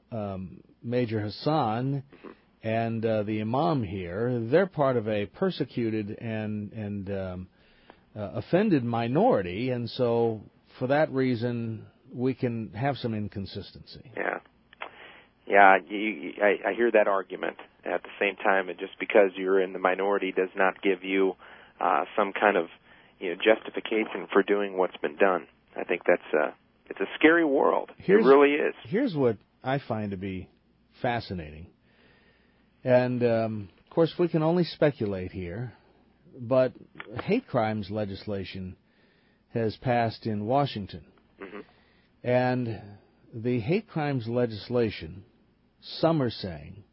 um, Major Hassan and uh, the imam here. They're part of a persecuted and and um, uh, offended minority, and so for that reason, we can have some inconsistency. Yeah, yeah. You, I, I hear that argument. At the same time, and just because you're in the minority does not give you uh, some kind of you know justification for doing what's been done. I think that's a, it's a scary world. Here's, it really is. Here's what I find to be fascinating. And, um, of course, we can only speculate here, but hate crimes legislation has passed in Washington. Mm-hmm. And the hate crimes legislation, some are saying,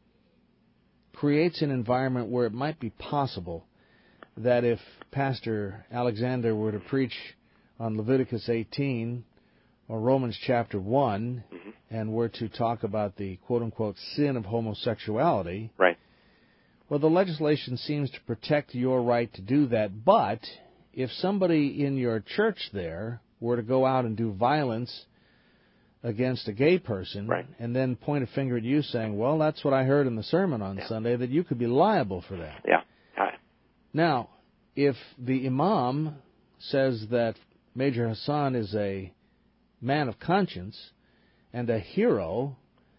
creates an environment where it might be possible that if Pastor Alexander were to preach on Leviticus eighteen or Romans chapter one, mm-hmm. and were to talk about the quote-unquote sin of homosexuality, right. well, the legislation seems to protect your right to do that, but if somebody in your church there were to go out and do violence against a gay person, right. and then point a finger at you saying, well, that's what I heard in the sermon on yeah. Sunday, that you could be liable for that. Yeah. Right. Now, if the imam says that Major Hassan is a man of conscience and a hero,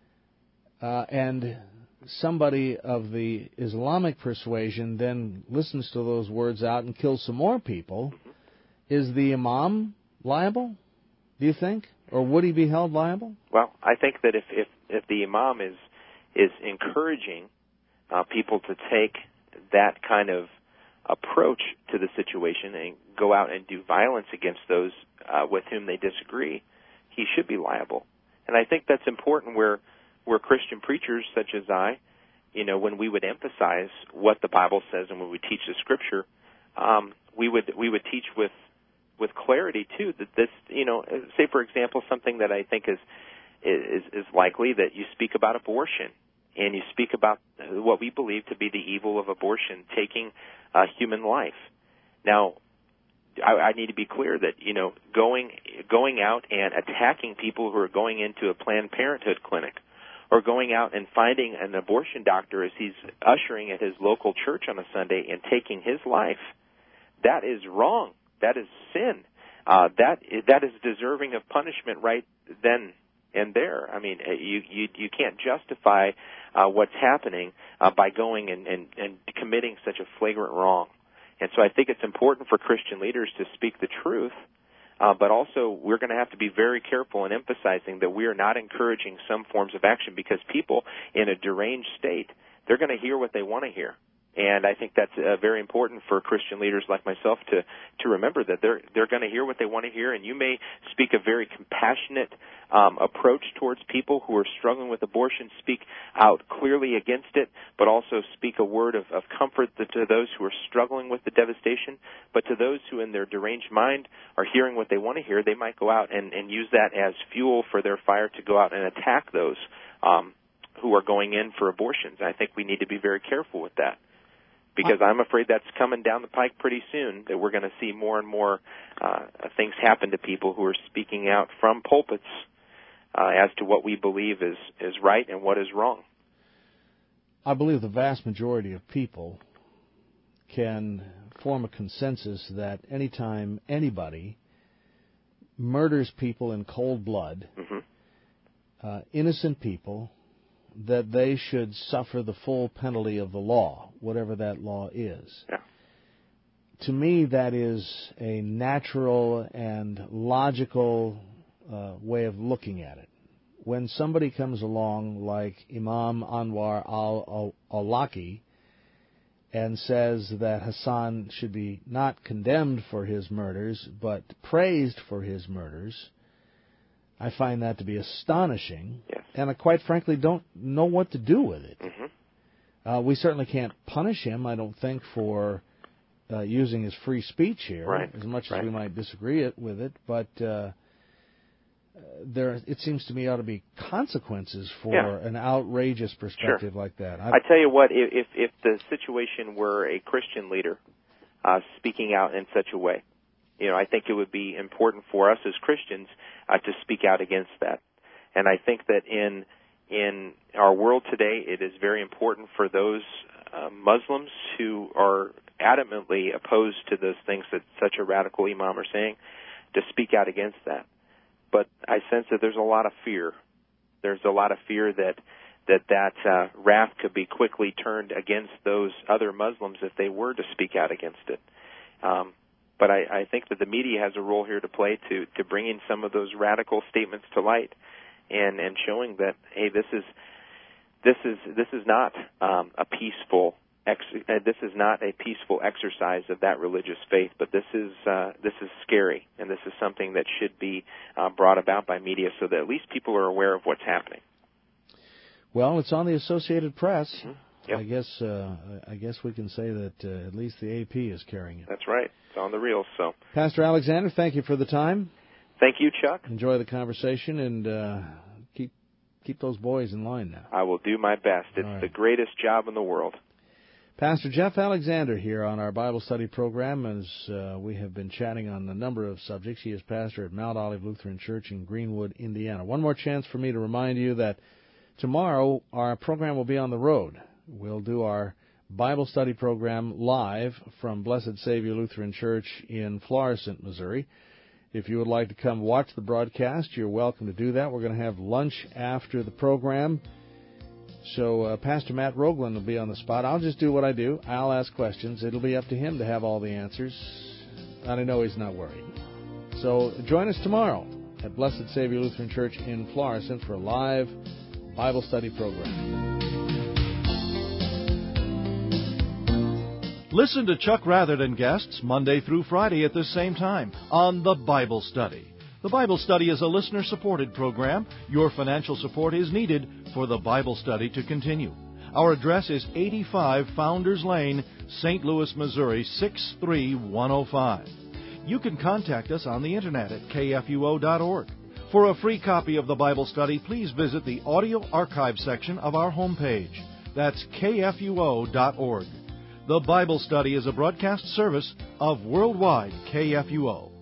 uh, and somebody of the Islamic persuasion then listens to those words out and kills some more people, mm-hmm. is the imam liable, do you think? Or would he be held liable? Well, I think that if, if, if the imam is, is encouraging uh, people to take that kind of approach to the situation and go out and do violence against those uh, with whom they disagree, he should be liable. And I think that's important where where Christian preachers such as I, you know, when we would emphasize what the Bible says and when we teach the Scripture, um, we would we would teach with with clarity too that this, you know, say for example something that I think is is is likely, that you speak about abortion. And you speak about what we believe to be the evil of abortion, taking uh, human life. Now, I, I need to be clear that, you know, going going out and attacking people who are going into a Planned Parenthood clinic or going out and finding an abortion doctor as he's ushering at his local church on a Sunday and taking his life, that is wrong. That is sin. Uh, that that is deserving of punishment right then and there. I mean, you you, you can't justify uh, what's happening uh, by going and, and, and committing such a flagrant wrong. And so I think it's important for Christian leaders to speak the truth, uh, but also we're going to have to be very careful in emphasizing that we are not encouraging some forms of action, because people in a deranged state, they're going to hear what they want to hear. And I think that's uh, very important for Christian leaders like myself to, to remember that they're they're going to hear what they want to hear, and you may speak a very compassionate um, approach towards people who are struggling with abortion, speak out clearly against it, but also speak a word of, of comfort to those who are struggling with the devastation. But to those who in their deranged mind are hearing what they want to hear, they might go out and, and use that as fuel for their fire to go out and attack those um, who are going in for abortions. I think we need to be very careful with that, because I'm afraid that's coming down the pike pretty soon, that we're going to see more and more uh, things happen to people who are speaking out from pulpits uh, as to what we believe is, is right and what is wrong. I believe the vast majority of people can form a consensus that anytime anybody murders people in cold blood, mm-hmm. uh, innocent people, that they should suffer the full penalty of the law, whatever that law is. Yeah. To me, that is a natural and logical uh, way of looking at it. When somebody comes along like Imam Anwar al-Awlaki and says that Hassan should be not condemned for his murders, but praised for his murders, I find that to be astonishing, yes. and I quite frankly don't know what to do with it. Mm-hmm. Uh, we certainly can't punish him, I don't think, for uh, using his free speech here, right. as much right. as we might disagree it, with it. But uh, there, it seems to me, ought to be consequences for yeah. an outrageous perspective sure. like that. I, I tell you what, if if the situation were a Christian leader uh, speaking out in such a way, you know, I think it would be important for us as Christians uh, to speak out against that. And I think that in in our world today, it is very important for those uh, Muslims who are adamantly opposed to those things that such a radical imam are saying to speak out against that. But I sense that there's a lot of fear. There's a lot of fear that that that uh, wrath could be quickly turned against those other Muslims if they were to speak out against it. Um, But I, I think that the media has a role here to play to, to bringing some of those radical statements to light, and, and showing that, hey, this is this is this is not um, a peaceful ex, uh, this is not a peaceful exercise of that religious faith, but this is uh, this is scary, and this is something that should be uh, brought about by media so that at least people are aware of what's happening. Well, it's on the Associated Press. Mm-hmm. Yep. I guess uh, I guess we can say that uh, at least the A P is carrying it. That's right. It's on the reels. So, Pastor Alexander, thank you for the time. Thank you, Chuck. Enjoy the conversation, and uh, keep keep those boys in line now. I will do my best. It's right. the greatest job in the world. Pastor Jeff Alexander here on our Bible study program, as uh, we have been chatting on a number of subjects. He is pastor at Mount Olive Lutheran Church in Greenwood, Indiana. One more chance for me to remind you that tomorrow our program will be on the road. We'll do our Bible study program live from Blessed Savior Lutheran Church in Florissant, Missouri. If you would like to come watch the broadcast, you're welcome to do that. We're going to have lunch after the program. So uh, Pastor Matt Roglin will be on the spot. I'll just do what I do. I'll ask questions. It'll be up to him to have all the answers. And I know he's not worried. So join us tomorrow at Blessed Savior Lutheran Church in Florissant for a live Bible study program. Listen to Chuck Rather and guests Monday through Friday at this same time on The Bible Study. The Bible Study is a listener-supported program. Your financial support is needed for the Bible Study to continue. Our address is eighty-five Founders Lane, Saint Louis, Missouri, six three one oh five. You can contact us on the Internet at K F U O dot org. For a free copy of the Bible Study, please visit the audio archive section of our homepage. That's K F U O dot org. The Bible Study is a broadcast service of Worldwide K F U O.